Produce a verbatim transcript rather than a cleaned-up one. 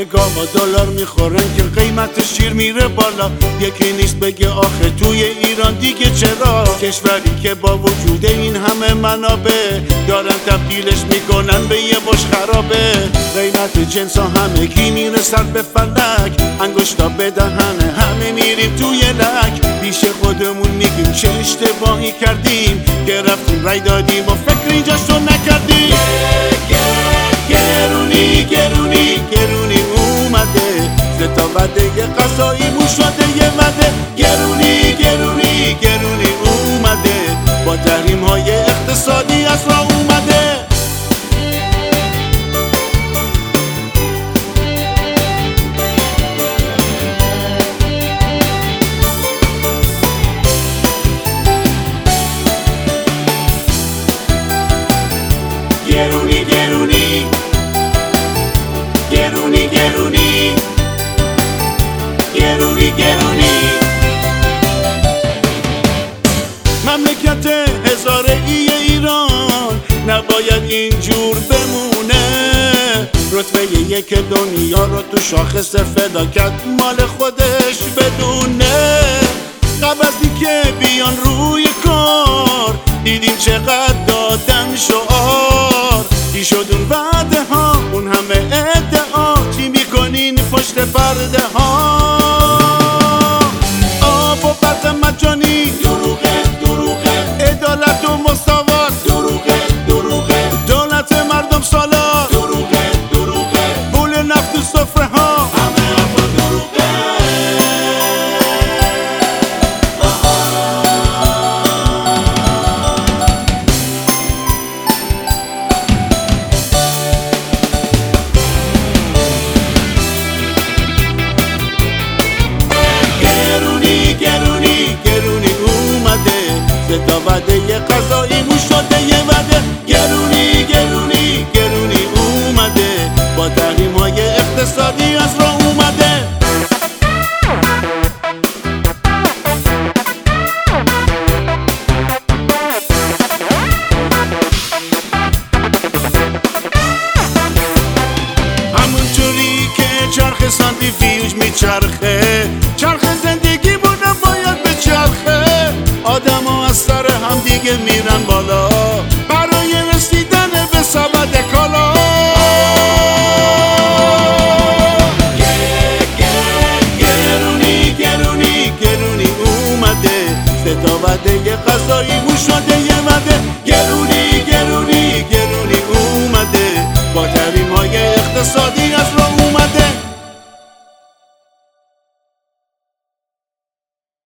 همه گاوا دلار میخورن که قیمت شیر میره بالا. یکی نیست بگه آخه توی ایران دیگه چرا کشوری که با وجود این همه منابع دارن تبدیلش میکنن به یه بش خرابه. قیمت جنس ها همه کی میرسن به فلک، انگشتا به دهنه همه میریم توی لک. پیش خودمون میگیم چه اشتباهی کردیم که رفتیم رای دادیم و فکر اینجاشو نکردیم. گرونی گرونی گرونی اومده، ستا وعده غذایی مو شده یه وعده. گرونی گرونی گرونی اومده، با تحریم های اقتصادی از راه اومده. گرونی گرونی گرونی گرونی گرونی گرونی مملکت هزاره ای ایران نباید اینجور بمونه. رتبه یک دنیا رو تو شاخص فلاکت مال خودش بدونه. قبل از اینکه بیان روی کار دیدیم چقدر دادن شعار. چی شد اون وعده ها، اون همه ادعا، چی میکنین پشت پرده ها؟ آب و برق مجانی دروغه دروغه، عدالت و مساوات دروغه دروغه، دولت مردم سالار دروغه دروغه، پول نفت و سفره ها همه حرفا دروغه. ستا وعده غذایی مو شده یه وعده. گرونی گرونی گرونی اومده، با تحریم های اقتصادی از راه اومده. همونطوری که چرخ سانتریفیوژ میچرخه، چرخ زندگیمونم باید بچرخه. آدم ها از سر هم دیگه میرن بالا برای رسیدن به سبد کالا. گرونی گرونی گرونی اومده، ستا وعده غذایی مو شده.